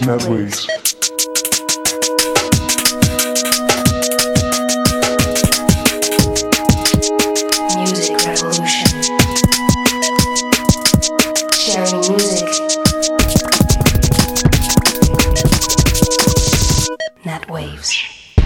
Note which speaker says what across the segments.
Speaker 1: Netwaves.
Speaker 2: Music revolution. Sharing music. Netwaves.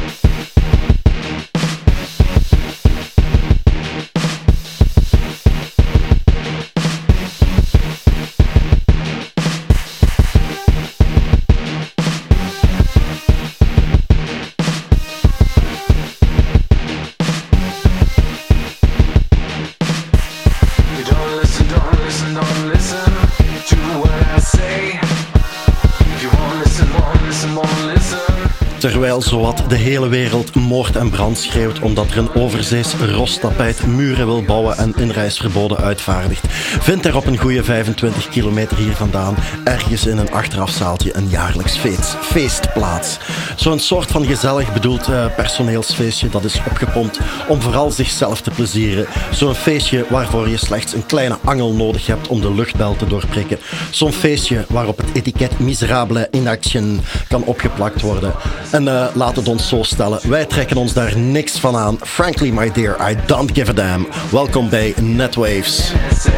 Speaker 3: Terwijl zowat de hele wereld moord en brand schreeuwt omdat er een overzees rostapijt muren wil bouwen en inreisverboden uitvaardigt, vindt er op een goede 25 kilometer hier vandaan ergens in een achterafzaaltje een jaarlijks feest plaats. Zo'n soort van gezellig bedoeld personeelsfeestje dat is opgepompt om vooral zichzelf te plezieren. Zo'n feestje waarvoor je slechts een kleine angel nodig hebt om de luchtbel te doorprikken. Zo'n feestje waarop het etiket miserabele in action kan opgeplakt worden. En laat het ons zo stellen, wij trekken ons daar niks van aan. Frankly, my dear, I don't give a damn. Welkom bij Netwaves.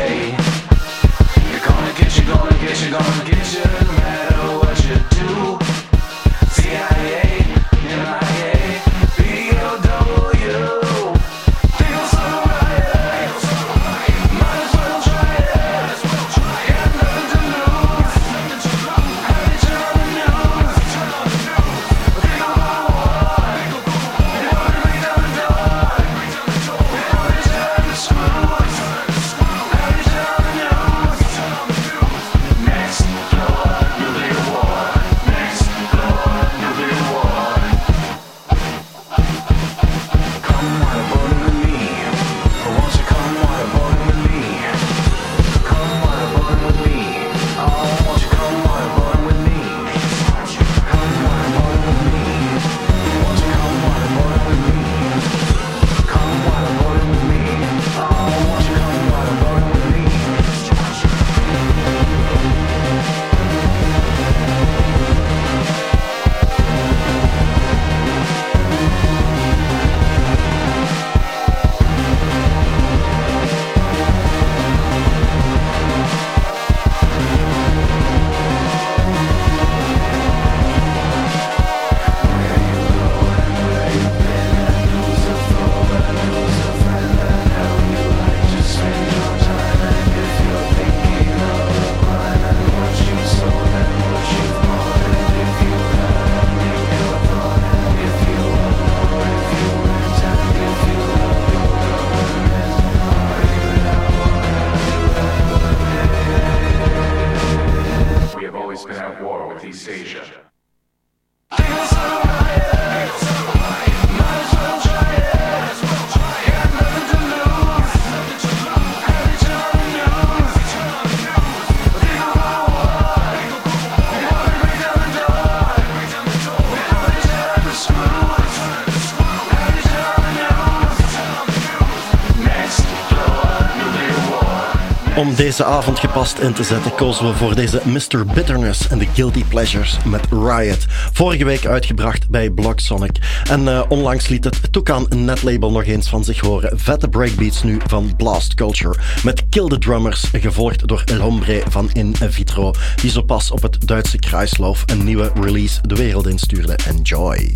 Speaker 3: Om deze avond gepast in te zetten kozen we voor deze Mr. Bitterness en The Guilty Pleasures met Riot. Vorige week uitgebracht bij Block Sonic. En onlangs liet het Toucan Netlabel nog eens van zich horen. Vette breakbeats nu van Blast Culture. Met Kill the Drummers, gevolgd door El Hombre van In Vitro. Die zo pas op het Duitse Kreislauf een nieuwe release de wereld instuurde. Enjoy!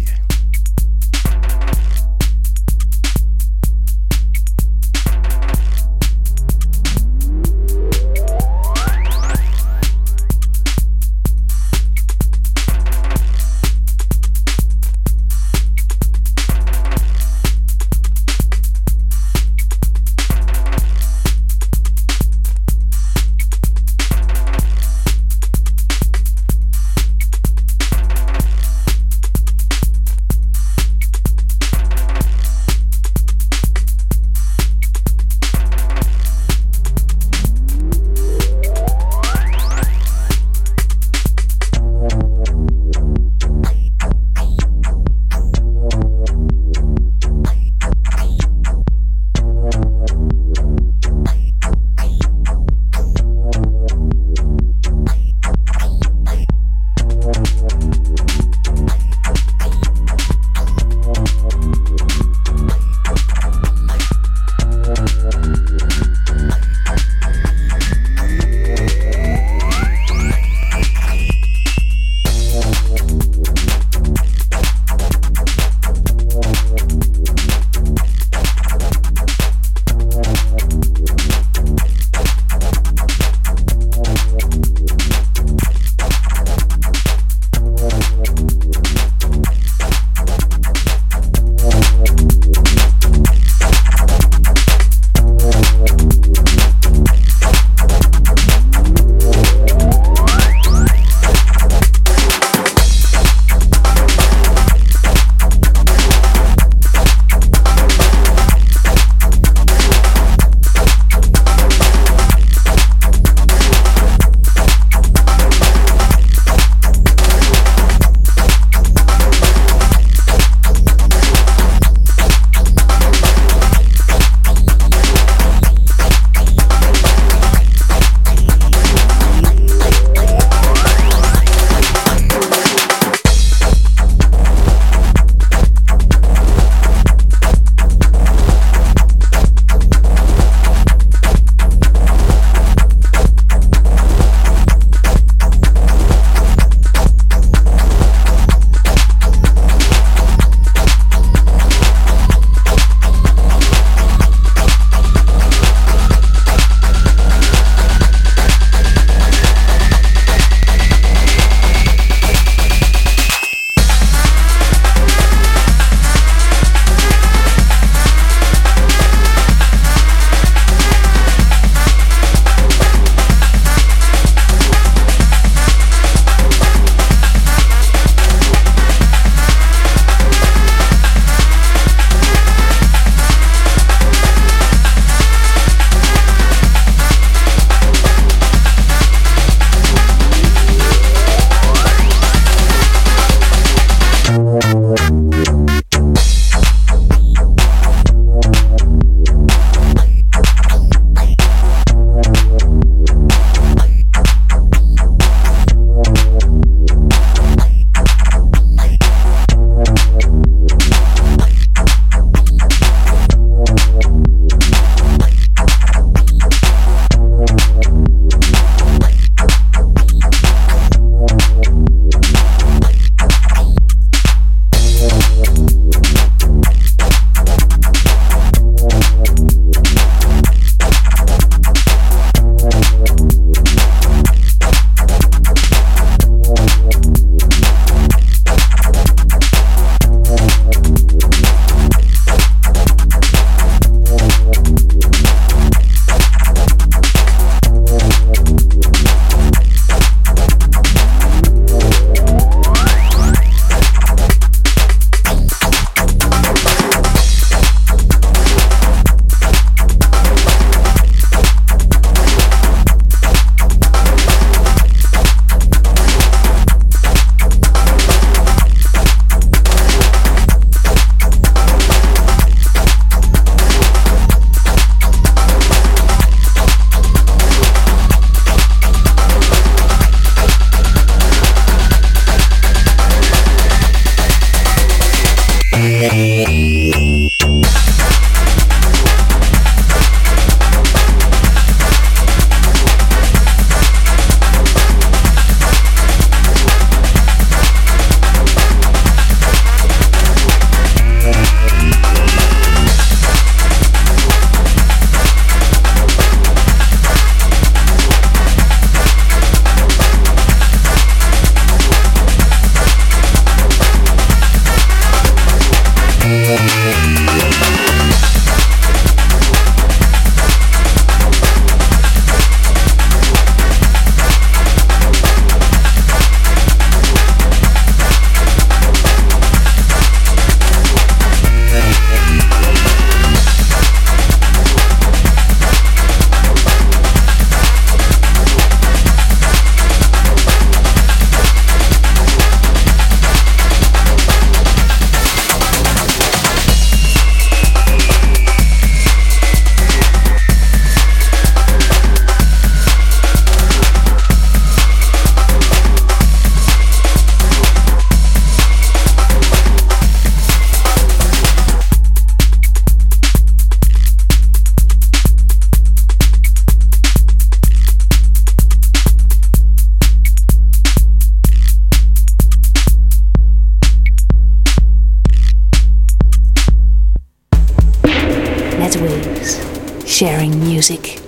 Speaker 2: Sharing music.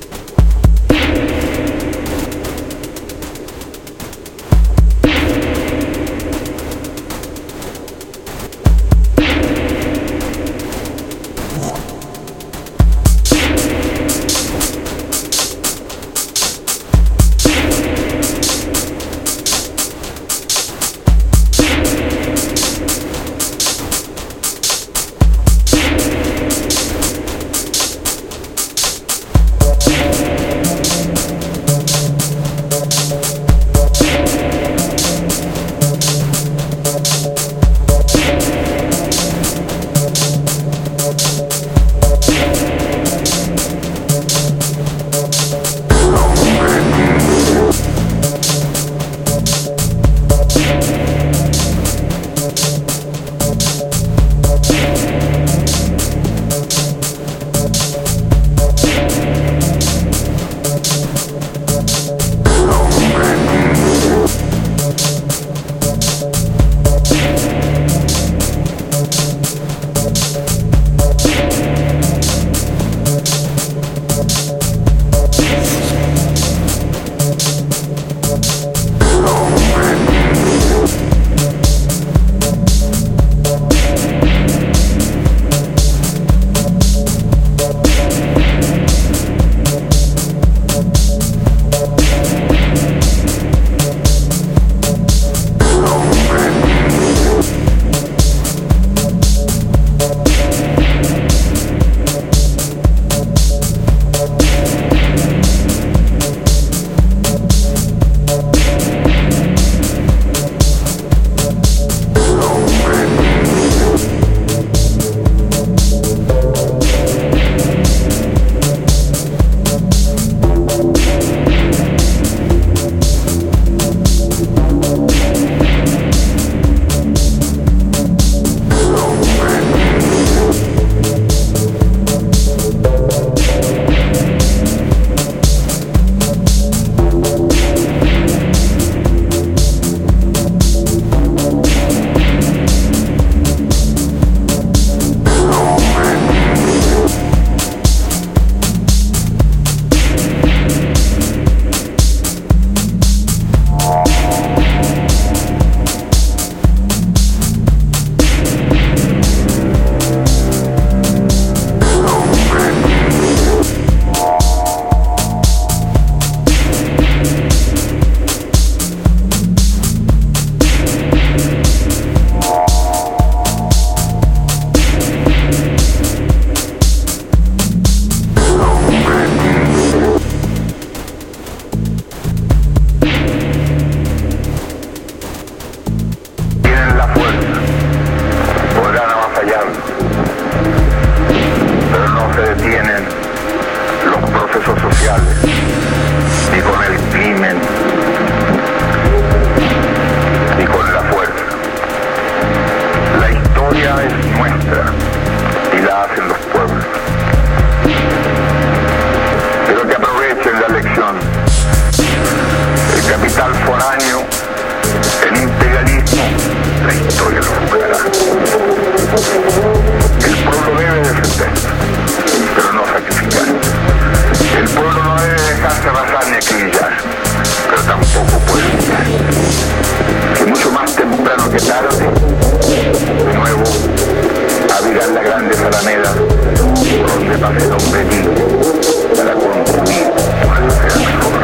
Speaker 1: tarde, de nuevo, abrirán la grande alameda donde pase Don Benito para construir una sociedad mejor.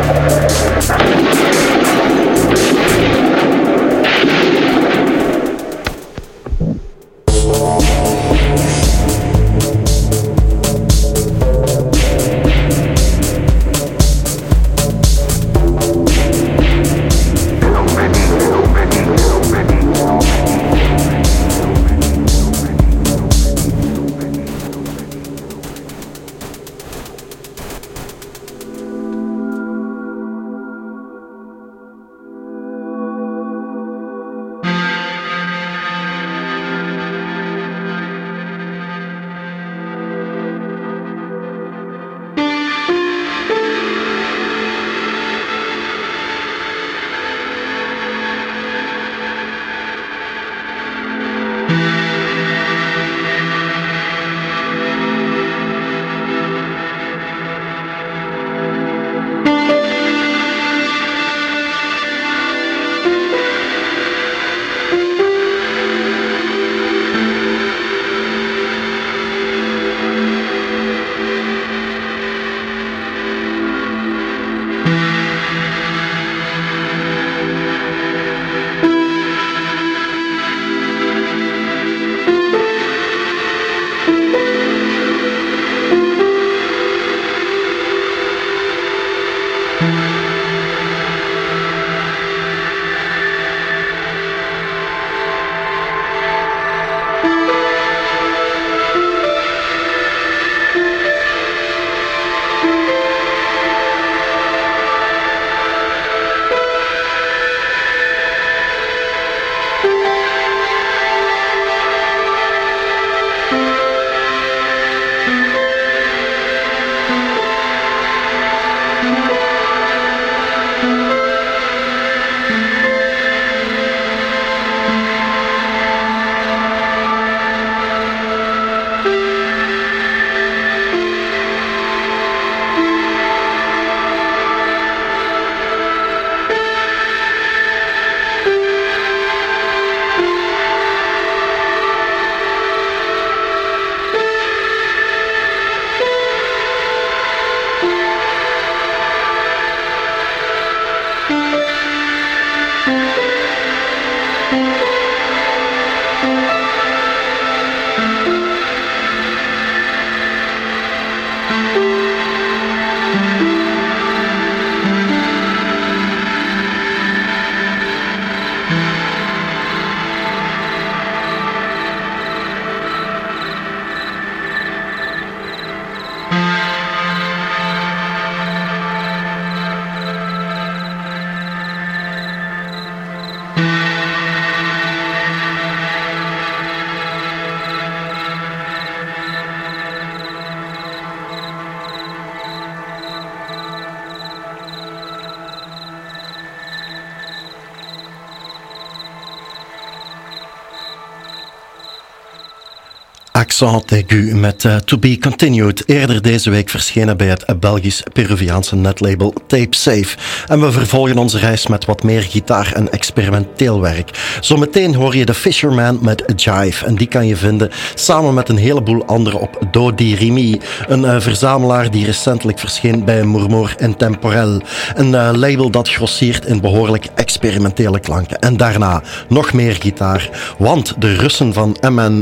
Speaker 3: Accent aigu met To Be Continued. Eerder deze week verschenen bij het Belgisch-Peruviaanse netlabel Tape Safe. En we vervolgen onze reis met wat meer gitaar en experimenteel werk. Zometeen hoor je The Fisherman met Jive. En die kan je vinden samen met een heleboel anderen op Do Di Rimi. Een verzamelaar die recentelijk verscheen bij Murmur Intemporel. Een label dat grossiert in behoorlijk experimentele klanken. En daarna nog meer gitaar. Want de Russen van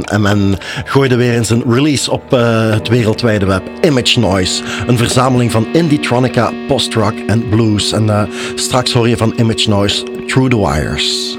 Speaker 3: MN gooiden weer eens een release op het wereldwijde web. Image Noise. Een verzameling van indie-tronica, post-rock en blues. En straks hoor je van Image Noise Through the Wires.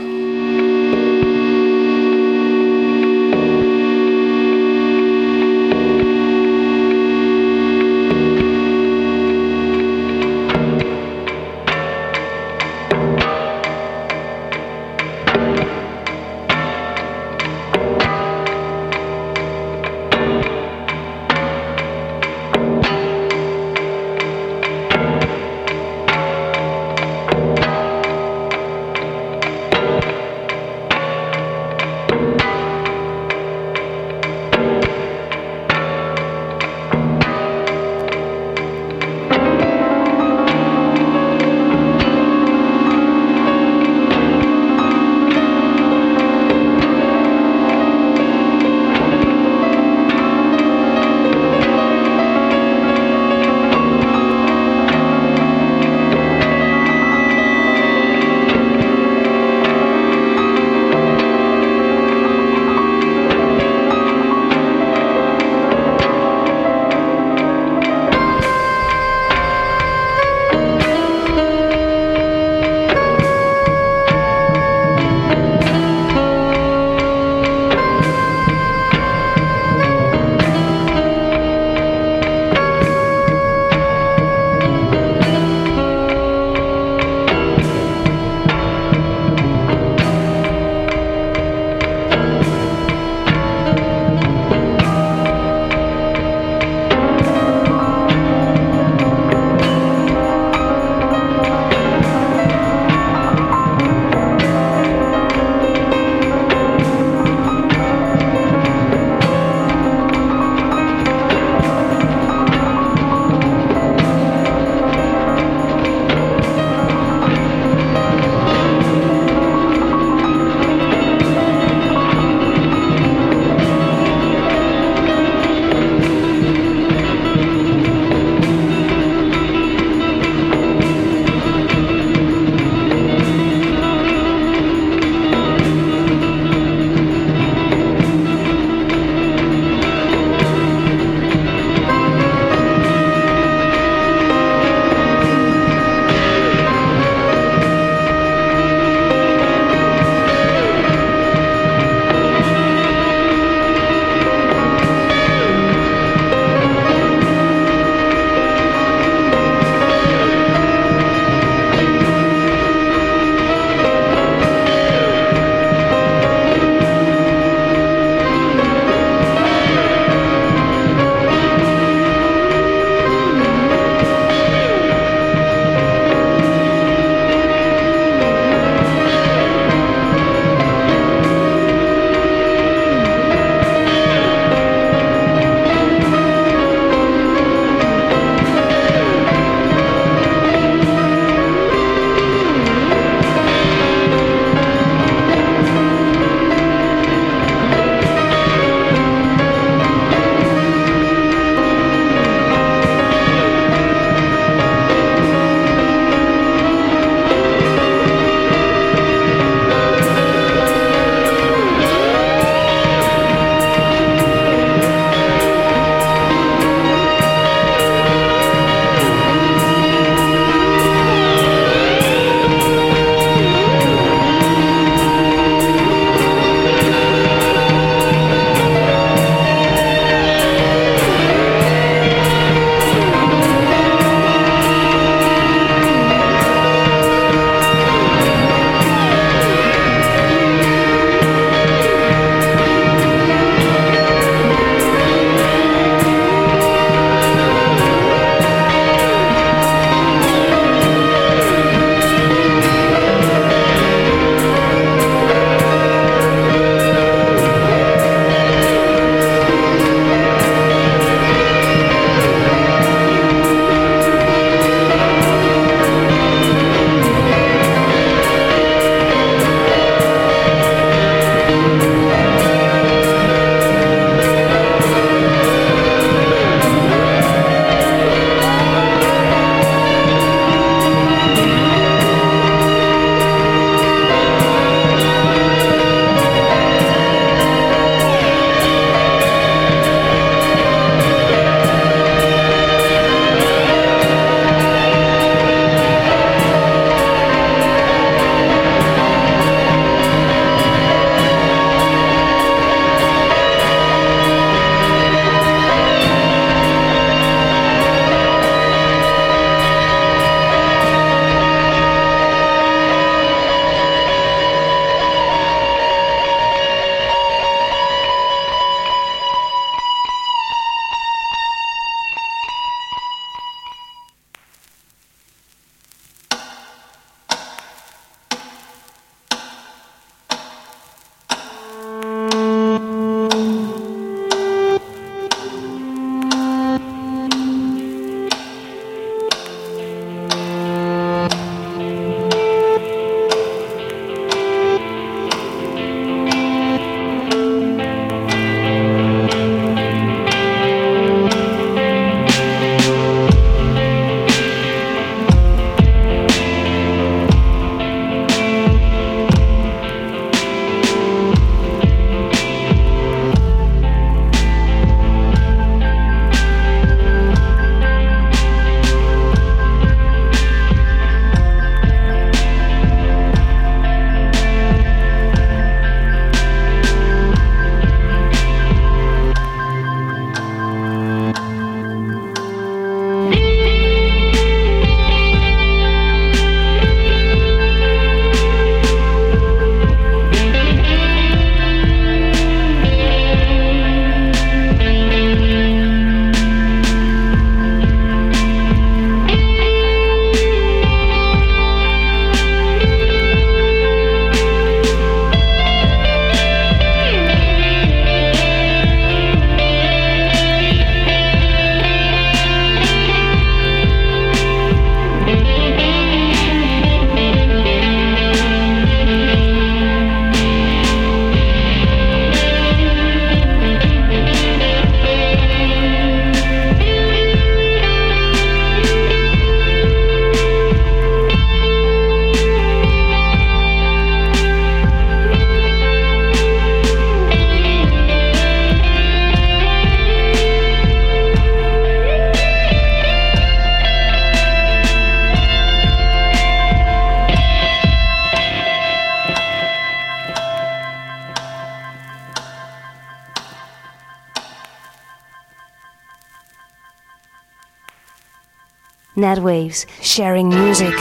Speaker 2: Netwaves, sharing music.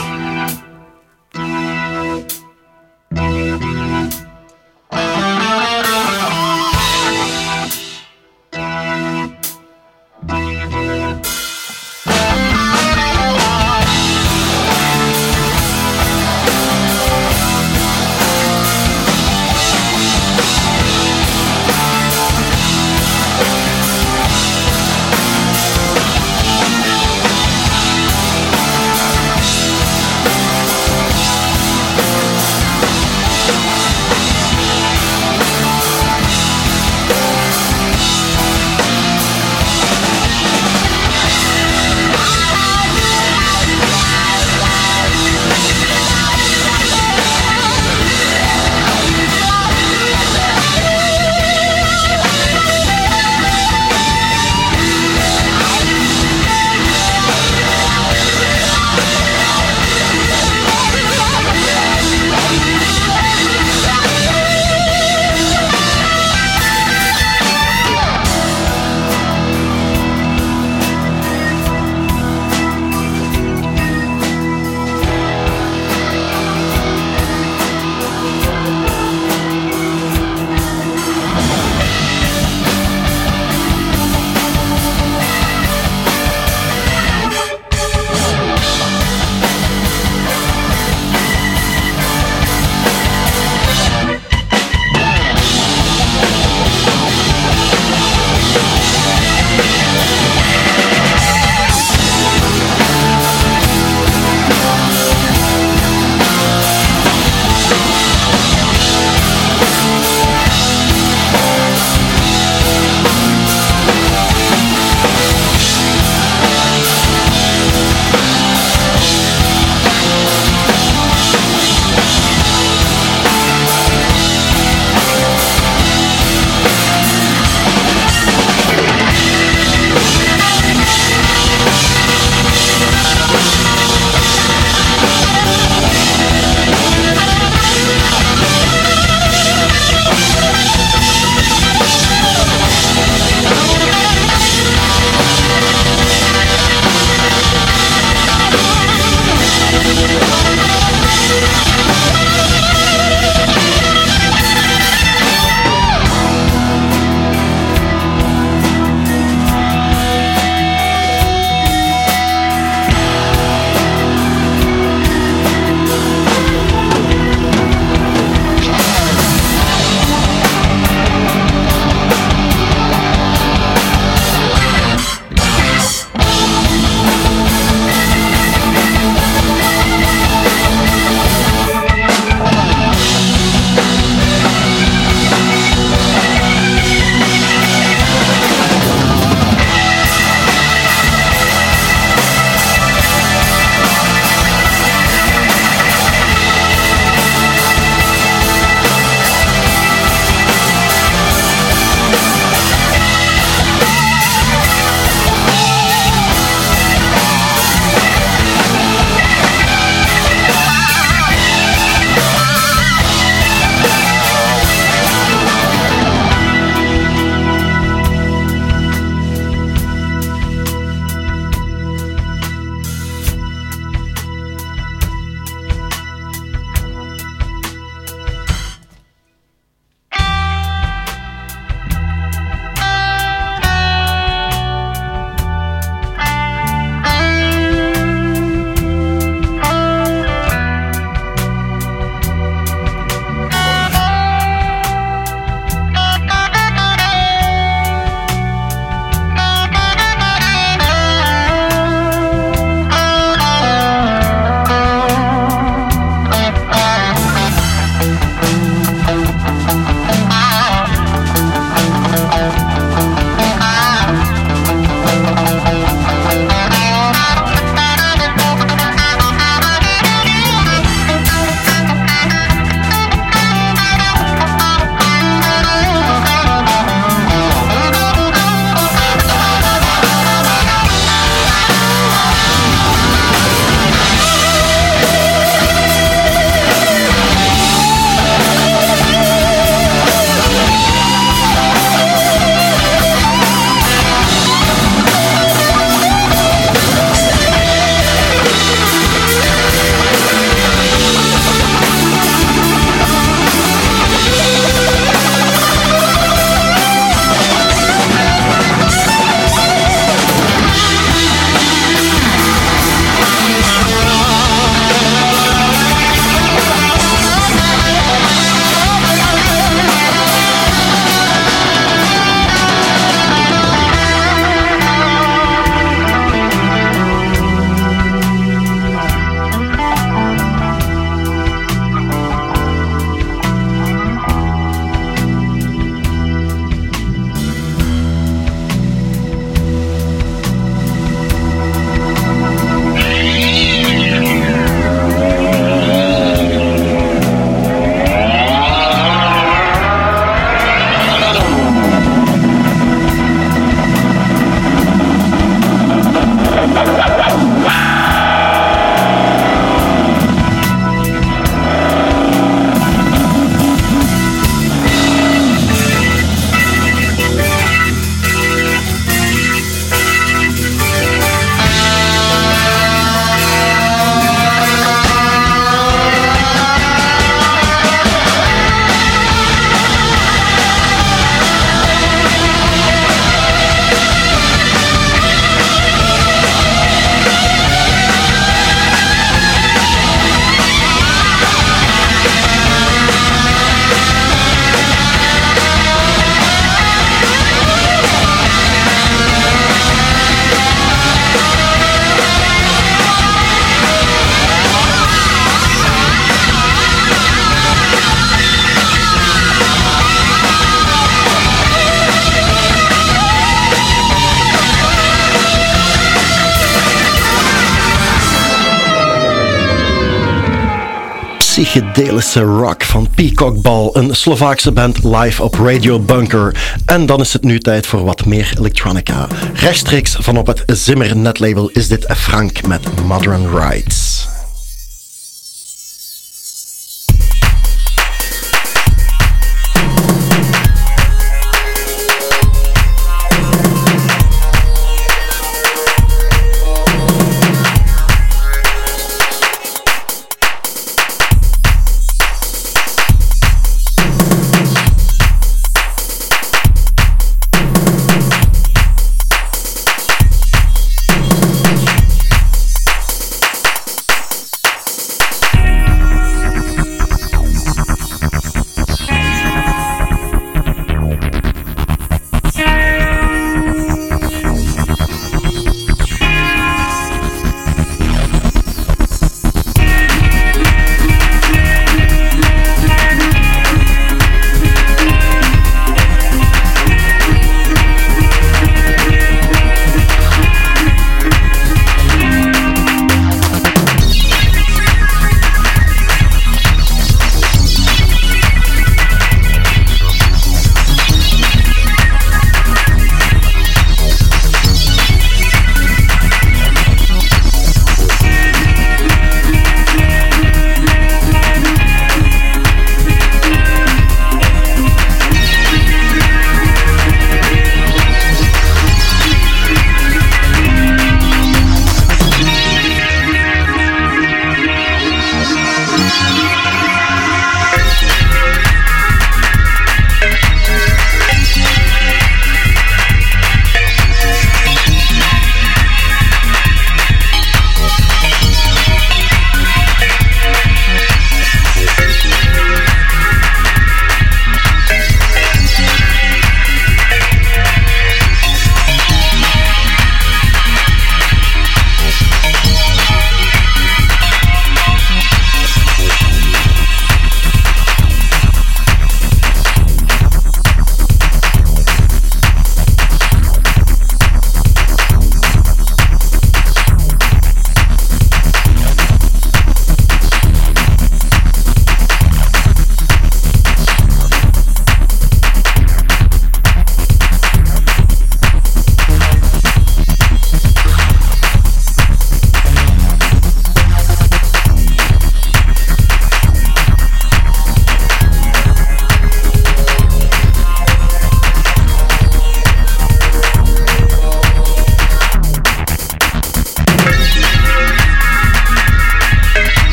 Speaker 3: psychedelische rock van Peacock Ball, een Slovaakse band live op Radio Bunker. En dan is het nu tijd voor wat meer elektronica. Rechtstreeks van op het Zimmer netlabel is dit Frank met Modern Rights.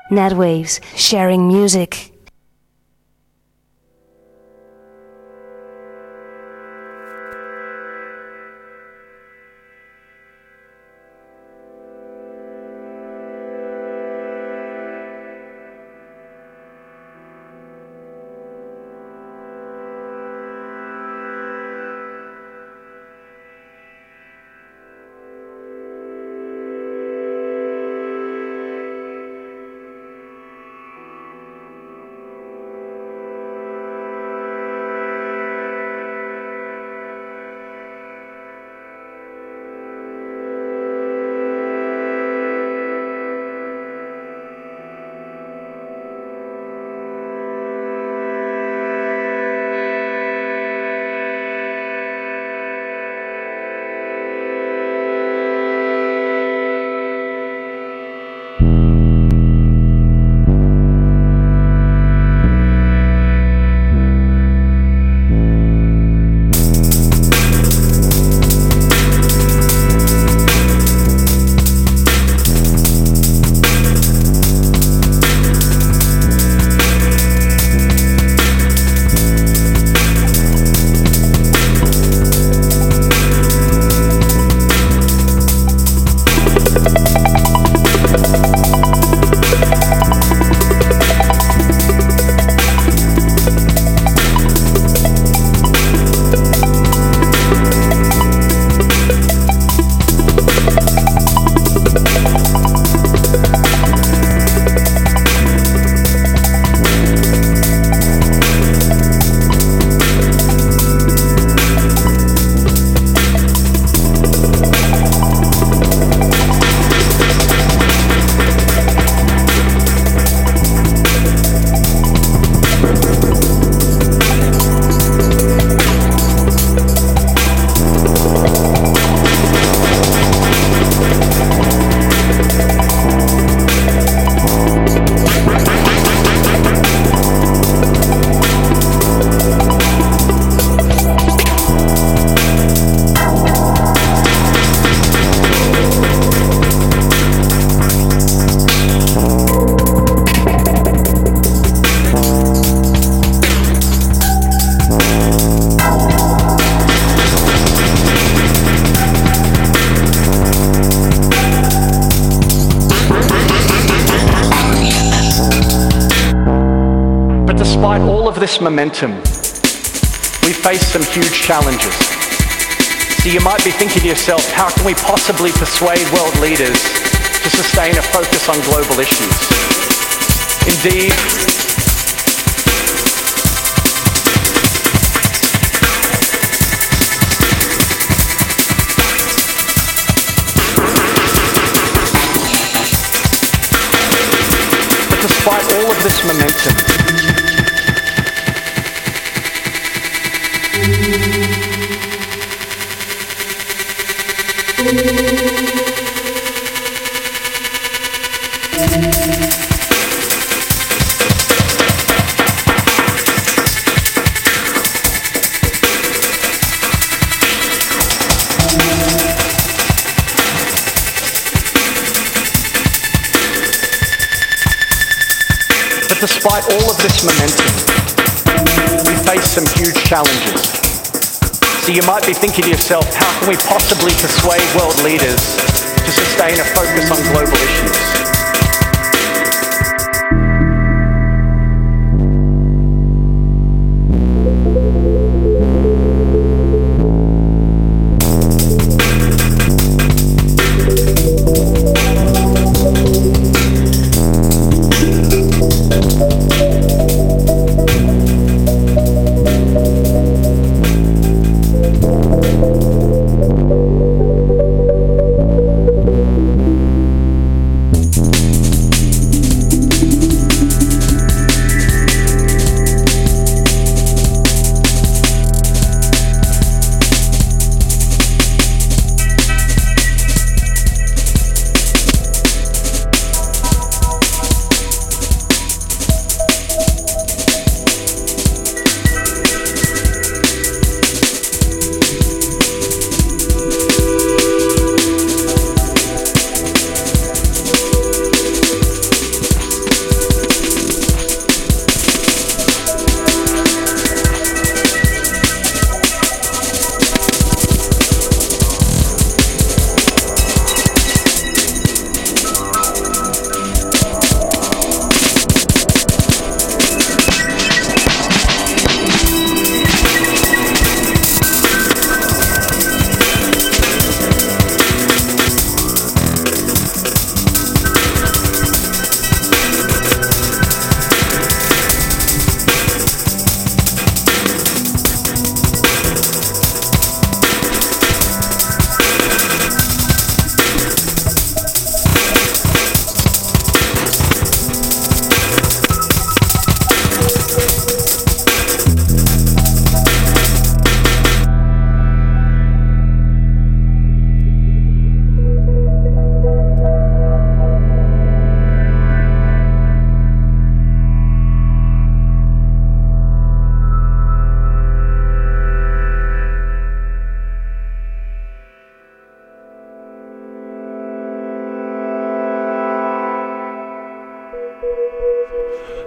Speaker 2: Netwaves, sharing music.
Speaker 4: This momentum, we face some huge challenges. So you might be thinking to yourself, how can we possibly persuade world leaders to sustain a focus on global issues? Indeed, but despite all of this momentum, despite all of this momentum, we face some huge challenges. So you might be thinking to yourself, how can we possibly persuade world leaders to sustain a focus on global issues?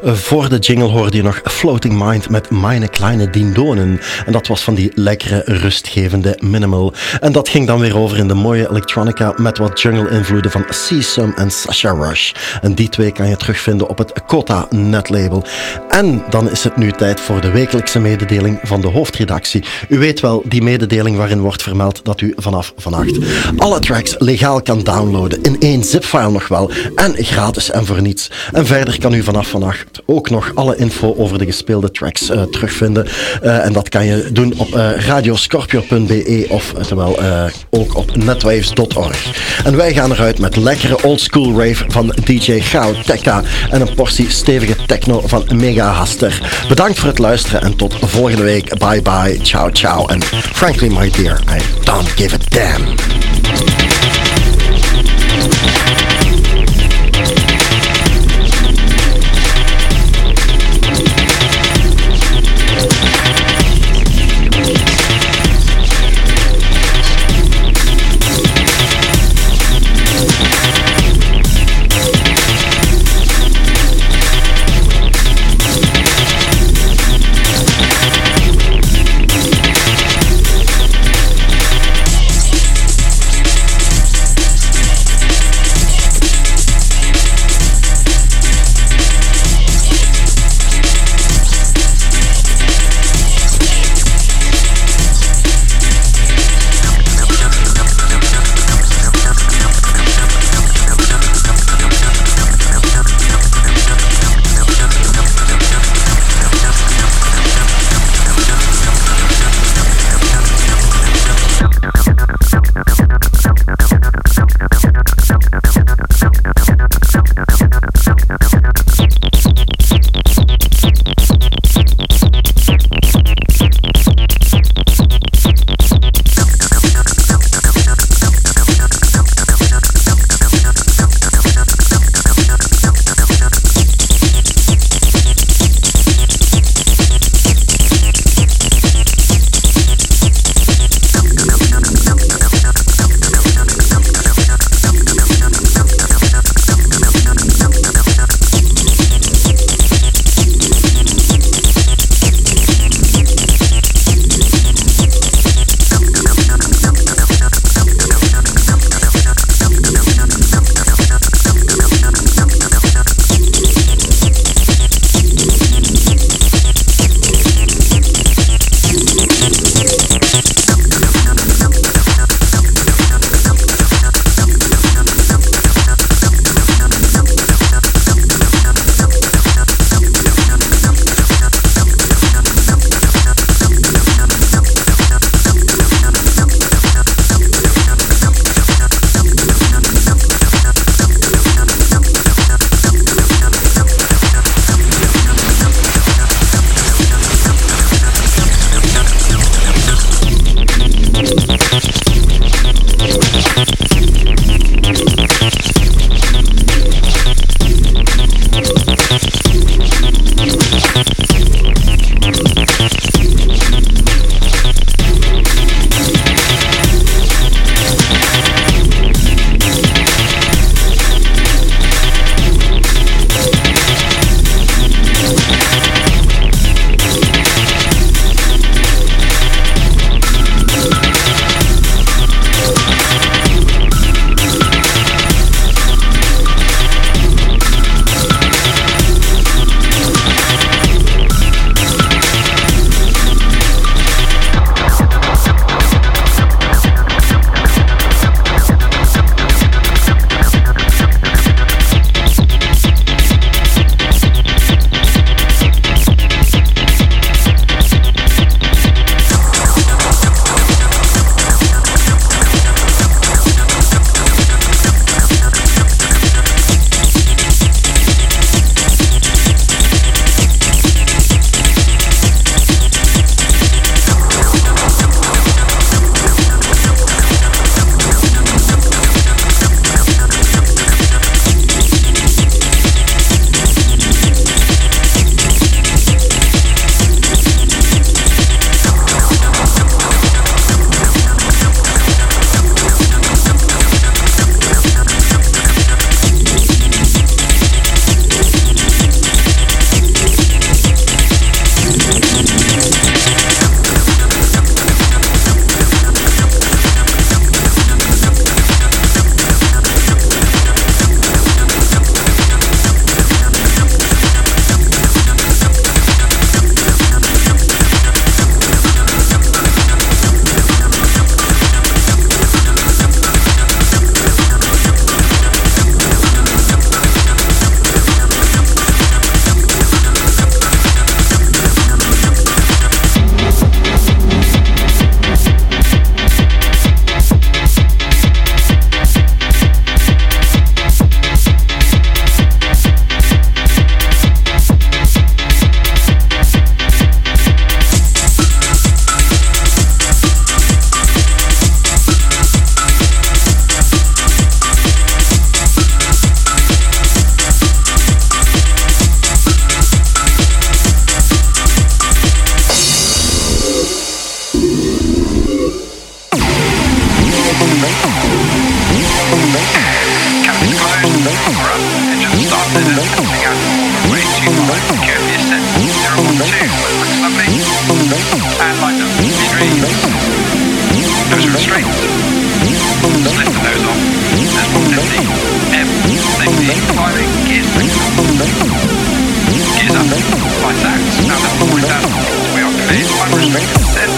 Speaker 3: Voor de jingle hoorde je nog Floating Mind met Meine kleine Dindonen. En dat was van die lekkere, rustgevende Minimal. En dat ging dan weer over in de mooie electronica met wat jungle-invloeden van Seasum en Sasha Rush. En die twee kan je terugvinden op het Kota netlabel. En dan is het nu tijd voor de wekelijkse mededeling van de hoofdredactie. U weet wel, die mededeling waarin wordt vermeld dat u vanaf vannacht alle tracks legaal kan downloaden. In 1 zipfile nog wel. En gratis en voor niets. En verder kan u vanaf vannacht ook nog alle info over de gespeelde tracks terugvinden. En dat kan je doen op radioscorpio.be of terwijl ook op netwaves.org. En wij gaan eruit met lekkere oldschool rave van DJ Gao Tekka en een portie stevige techno van Mega Haster. Bedankt voor het luisteren en tot volgende week. Bye bye, ciao ciao. En frankly my dear, I don't give a damn.
Speaker 1: Passing out all the way to 5, carefully ascend, 012, looks lovely, and lined up, breathe, nose restraint, just lift the nose off, there's 150, M, safety, climbing, gears up, lights out, now level 40,000 feet, we are cleared, climb restricted, descent,